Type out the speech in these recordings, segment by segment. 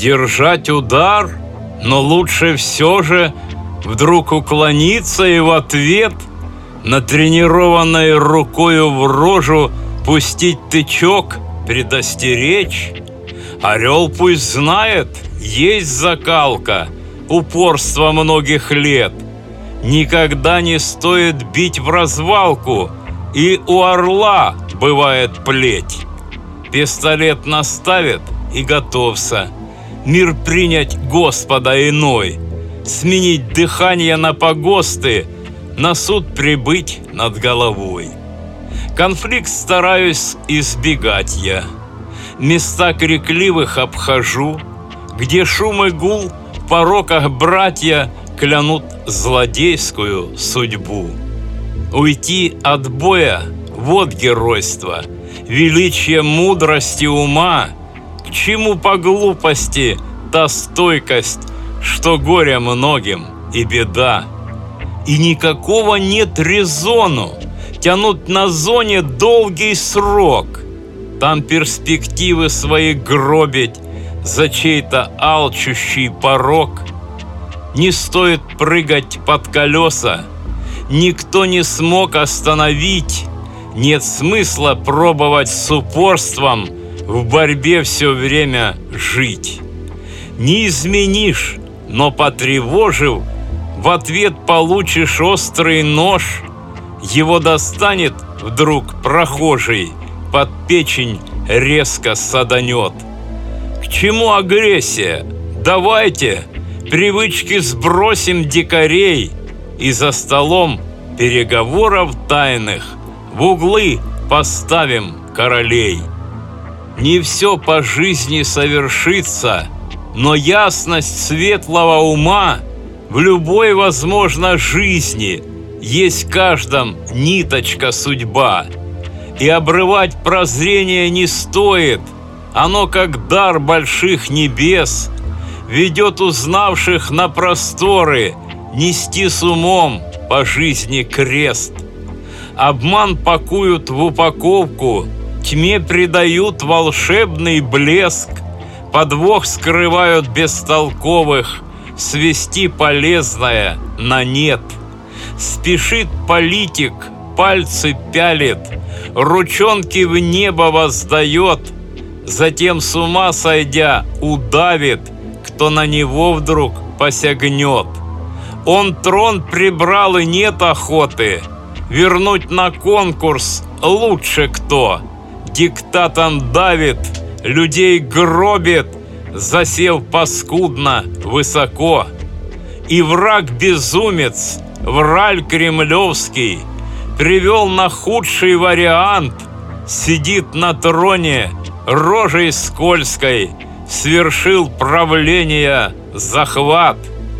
держать удар, но лучше все же вдруг уклониться и в ответ натренированной рукою в рожу пустить тычок, предостеречь. Орел пусть знает, есть закалка, упорство многих лет. Никогда не стоит бить в развалку, и у орла бывает плеть. Пистолет наставит и готовься мир принять Господа иной, сменить дыхание на погосты, на суд прибыть над головой. Конфликт стараюсь избегать я, места крикливых обхожу, где шум и гул в пороках братья клянут злодейскую судьбу. Уйти от боя – вот геройство, величие мудрости ума. К чему по глупости та стойкость, что горе многим и беда? И никакого нет резону тянуть на зоне долгий срок, там перспективы свои гробить за чей-то алчущий порок. Не стоит прыгать под колеса, никто не смог остановить. Нет смысла пробовать с упорством в борьбе все время жить. Не изменишь, но потревожив, в ответ получишь острый нож. Его достанет вдруг прохожий, под печень резко саданет. К чему агрессия? Давайте привычки сбросим дикарей и за столом переговоров тайных в углы поставим королей. Не все по жизни совершится, но ясность светлого ума в любой, возможно, жизни есть в каждом ниточка судьба. И обрывать прозрение не стоит, оно как дар больших небес ведет узнавших на просторы нести с умом по жизни крест. Обман пакуют в упаковку, тьме придают волшебный блеск, подвох скрывают бестолковых, свести полезное на нет. Спешит политик, пальцы пялит, ручонки в небо воздает, затем с ума сойдя удавит, кто на него вдруг посягнет. Он трон прибрал и нет охоты вернуть на конкурс лучше кто. Диктатом давит, людей гробит, засев паскудно высоко. И враг-безумец, враль кремлевский, привел на худший вариант, сидит на троне рожей скользкой, свершил правление захват.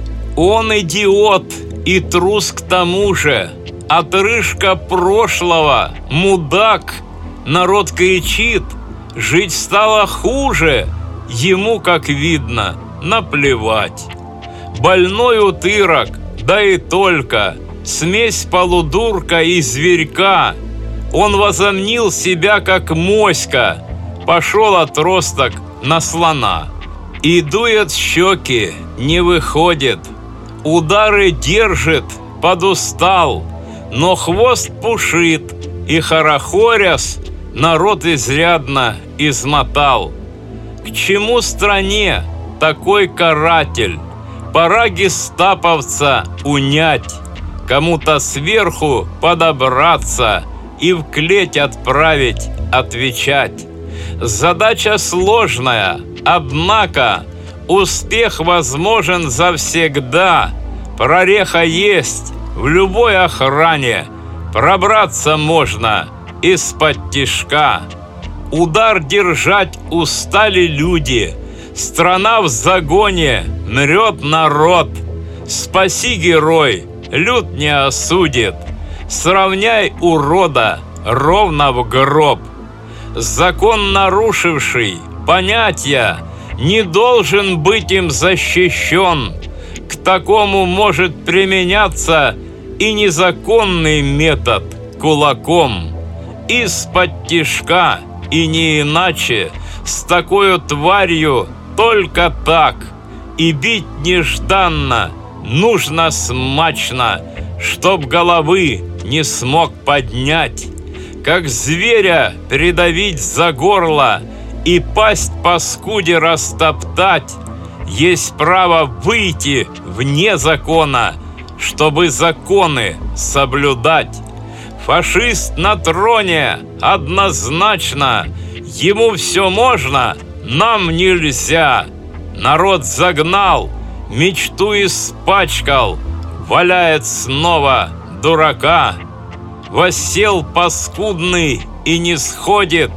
Он идиот и трус к тому же, отрыжка прошлого, мудак. Народ кричит, жить стало хуже, ему, как видно, наплевать. Больной утырок, да и только, смесь полудурка и зверька. Он возомнил себя как моська, пошел отросток на слона. И дует щеки, не выходит, удары держит, подустал, но хвост пушит, и хорохорясь народ изрядно измотал. К чему стране такой каратель? Пора гестаповца унять, кому-то сверху подобраться и в клеть отправить отвечать. Задача сложная, однако успех возможен завсегда. Прореха есть в любой охране, пробраться можно из-под тишка. Удар держать устали люди, страна в загоне, мрет народ. Спаси, герой, люд не осудит, сравняй урода ровно в гроб. Закон нарушивший понятия не должен быть им защищен. К такому может применяться и незаконный метод кулаком. Из-под тишка и не иначе с такою тварью только так. И бить нежданно, нужно смачно, чтоб головы не смог поднять. Как зверя придавить за горло и пасть паскуде растоптать. Есть право выйти вне закона, чтобы законы соблюдать. Фашист на троне однозначно, ему все можно, нам нельзя. Народ загнал, мечту испачкал, валяет снова дурака. Воссел паскудный и не сходит,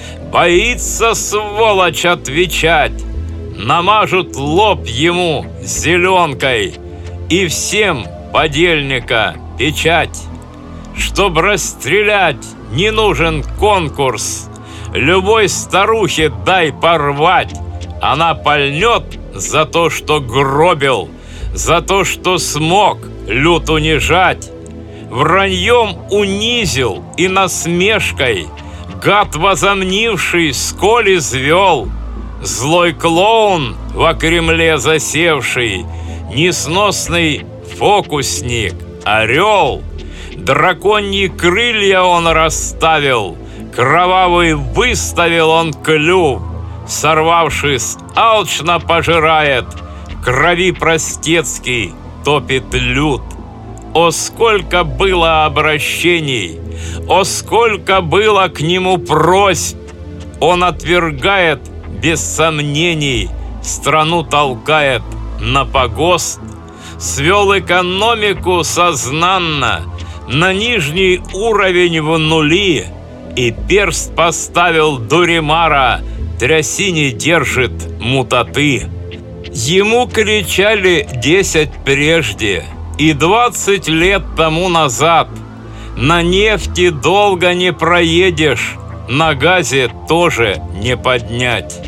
боится сволочь отвечать. Намажут лоб ему зеленкой и всем подельника печать. Чтоб расстрелять, не нужен конкурс. Любой старухе дай порвать. Она пальнет за то, что гробил, за то, что смог люд унижать. Враньем унизил и насмешкой, гад возомнивший, сколь извел. Злой клоун во Кремле засевший, несносный фокусник, орел. Драконьи крылья он расставил, кровавый выставил он клюв. Сорвавшись, алчно пожирает, в крови простецкий топит люд. О, сколько было обращений, о, сколько было к нему просьб! Он отвергает без сомнений, страну толкает на погост. Свел экономику сознанно на нижний уровень в нули и перст поставил Дуримара, трясине держит мутаты. Ему кричали 10 прежде и 20 лет тому назад: на нефти долго не проедешь, на газе тоже не поднять.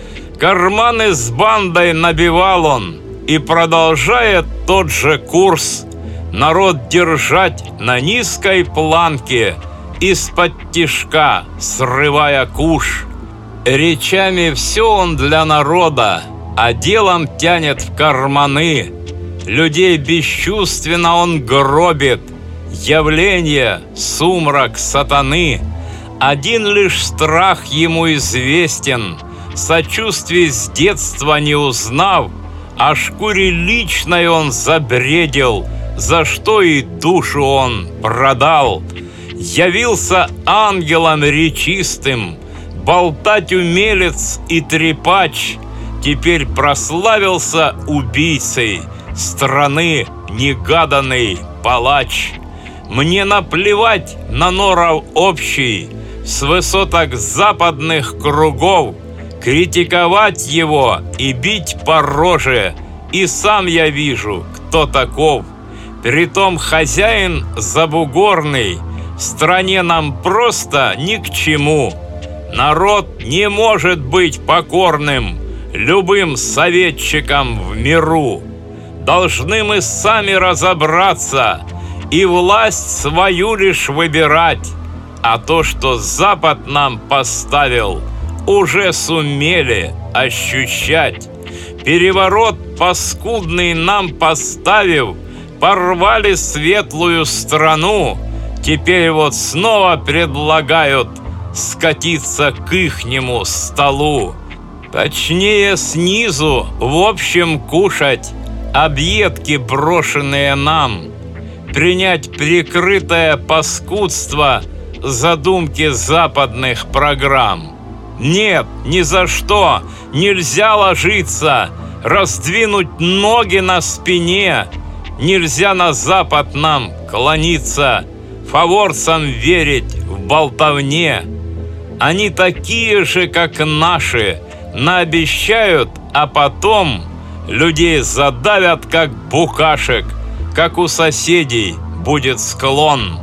Карманы с бандой набивал он и продолжает тот же курс. Народ держать на низкой планке, из-под тишка срывая куш. Речами все он для народа, а делом тянет в карманы. Людей бесчувственно он гробит, явление, сумрак сатаны. Один лишь страх ему известен, сочувствий с детства не узнав, о шкуре личной он забредил, за что и душу он продал. Явился ангелом речистым, болтать умелец и трепач, теперь прославился убийцей, страны негаданный палач. Мне наплевать на норов общий, с высоток западных кругов, критиковать его и бить по роже, и сам я вижу, кто таков. Притом хозяин забугорный, стране нам просто ни к чему. Народ не может быть покорным любым советчикам в миру. Должны мы сами разобраться и власть свою лишь выбирать. А то, что Запад нам поставил, уже сумели ощущать. Переворот паскудный нам поставив, порвали светлую страну. Теперь вот снова предлагают скатиться к ихнему столу. Точнее, снизу в общем кушать объедки, брошенные нам. Принять прикрытое паскудство задумки западных программ. Нет, ни за что нельзя ложиться, раздвинуть ноги на спине. Нельзя на Запад нам клониться, фаворцам верить в болтовне. Они такие же, как наши, наобещают, а потом людей задавят, как букашек, как у соседей будет склон.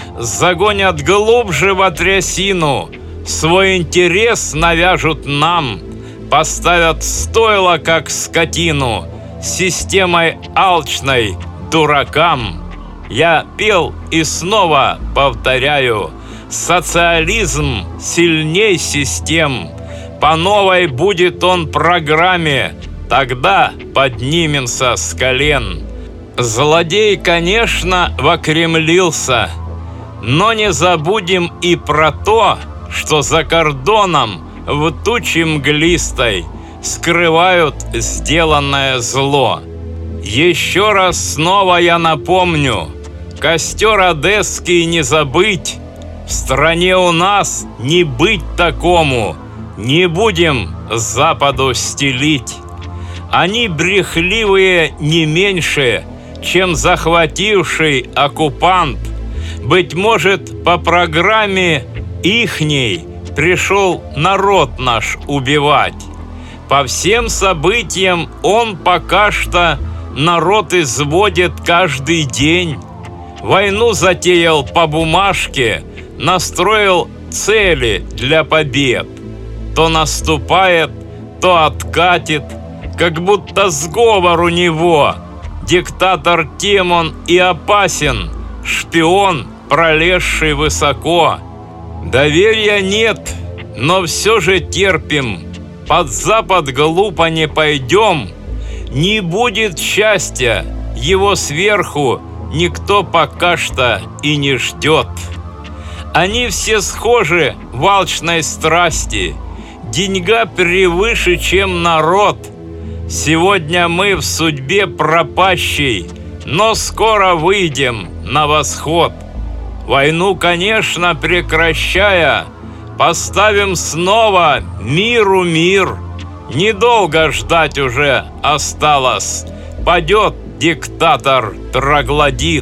Загонят глубже в трясину, свой интерес навяжут нам, поставят в стойло, как скотину, системой алчной дуракам. Я пел и снова повторяю: социализм сильней систем, По новой будет он программе, тогда поднимемся с колен. Злодей, конечно, вокремлился, но не забудем и про то, что за кордоном в туче мглистой скрывают сделанное зло. Еще раз снова я напомню, костер одесский не забыть, в стране у нас не быть такому, не будем Западу стелить. Они брехливые не меньше, чем захвативший оккупант. Быть может, по программе ихней пришел народ наш убивать. По всем событиям он пока что народ изводит каждый день. Войну затеял по бумажке, настроил цели для побед. То наступает, то откатит, как будто сговор у него. Диктатор тем он и опасен, шпион, пролезший высоко. Доверия нет, но все же терпим. Под Запад глупо не пойдем. Не будет счастья, его сверху никто пока что и не ждет. Они все схожи в алчной страсти. Деньга превыше, чем народ. Сегодня мы в судьбе пропащей, но скоро выйдем на восход. Войну, конечно, прекращая, поставим снова миру мир. Недолго ждать уже осталось. Падет диктатор троглодит.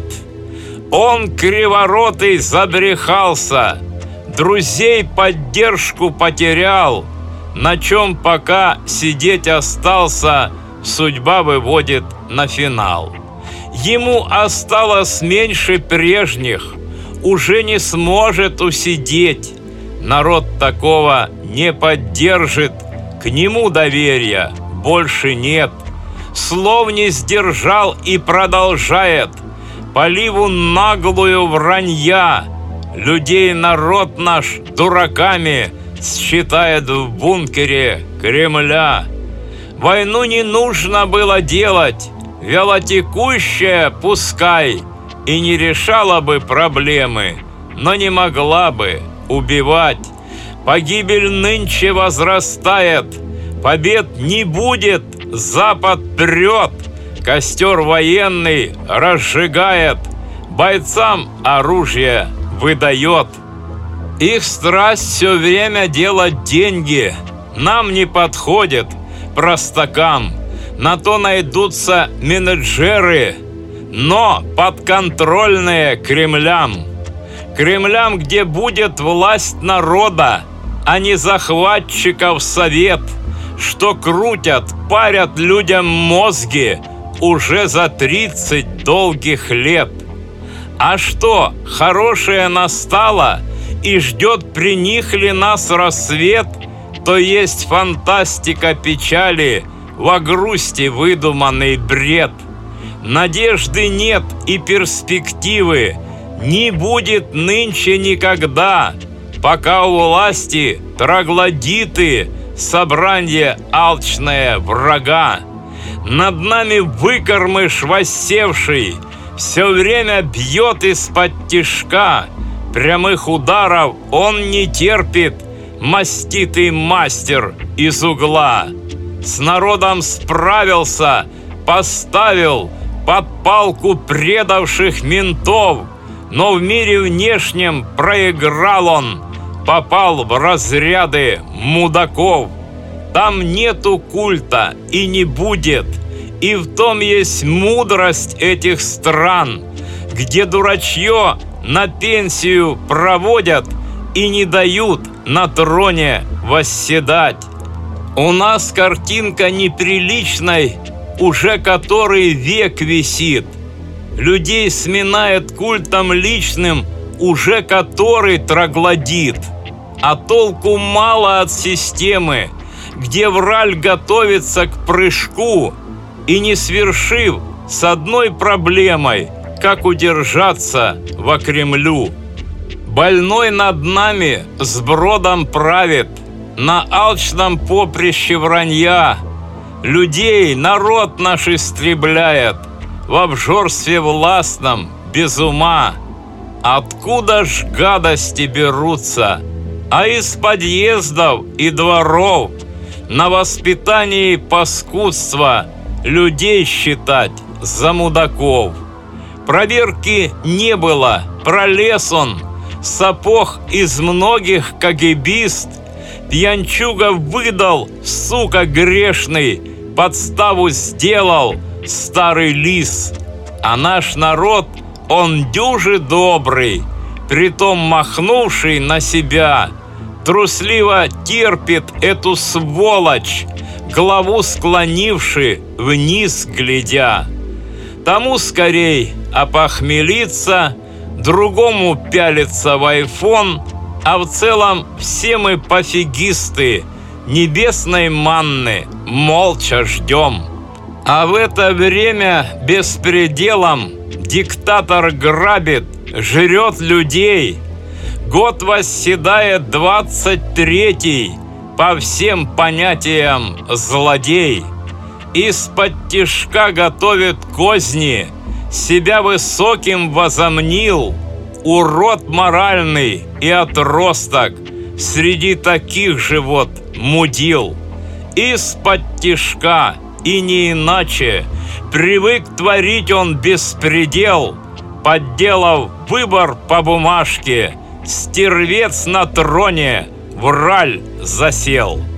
Он криворотый забрехался, друзей поддержку потерял. На чем пока сидеть остался, судьба выводит на финал. Ему осталось меньше прежних, уже не сможет усидеть. Народ такого не поддержит, к нему доверия больше нет. Слов не сдержал и продолжает поливу наглую вранья. Людей народ наш дураками считает в бункере Кремля. Войну не нужно было делать, вялотекущая пускай, и не решала бы проблемы, но не могла бы убивать. Погибель нынче возрастает, побед не будет, Запад прет, костер военный разжигает, бойцам оружие выдает. Их страсть все время делать деньги нам не подходит, простакам. На то найдутся менеджеры, но подконтрольные Кремлям. Кремлям, где будет власть народа, а не захватчиков совет, что крутят, парят людям мозги уже за 30 долгих лет. А что, хорошее настало, и ждет при них ли нас рассвет, то есть фантастика печали, во грусти выдуманный бред. Надежды нет и перспективы не будет нынче никогда, пока у власти троглодиты, собранье алчное врага. Над нами выкормыш воссевший все время бьет из-под тишка. Прямых ударов он не терпит, маститый мастер из угла. С народом справился, поставил под палку предавших ментов, но в мире внешнем проиграл он, попал в разряды мудаков. Там нету культа и не будет, и в том есть мудрость этих стран, где дурачье на пенсию проводят и не дают на троне восседать. У нас картинка неприличной уже который век висит. Людей сминает культом личным уже который троглодит. А толку мало от системы, где враль готовится к прыжку и не свершив с одной проблемой, как удержаться во Кремлю. Больной над нами с бродом правит, на алчном поприще вранья. Людей народ наш истребляет в обжорстве властном, без ума. Откуда ж гадости берутся? А из подъездов и дворов на воспитании паскудства людей считать за мудаков. Проверки не было, пролез он, сапог из многих кагибист. Пьянчуга выдал, сука грешный, подставу сделал старый лис. А наш народ, он дюже добрый, притом махнувший на себя, трусливо терпит эту сволочь, голову склонивши, вниз глядя. Тому скорей опохмелиться, другому пялиться в айфон, а в целом все мы пофигисты, небесной манны молча ждем. А в это время беспределом диктатор грабит, жрет людей. Год восседает 23-й, по всем понятиям злодей. Из-под тишка готовит козни, себя высоким возомнил, урод моральный и отросток среди таких же вот мудил. Из-под тишка и не иначе привык творить он беспредел, подделав выбор по бумажке, стервец на троне в раль засел.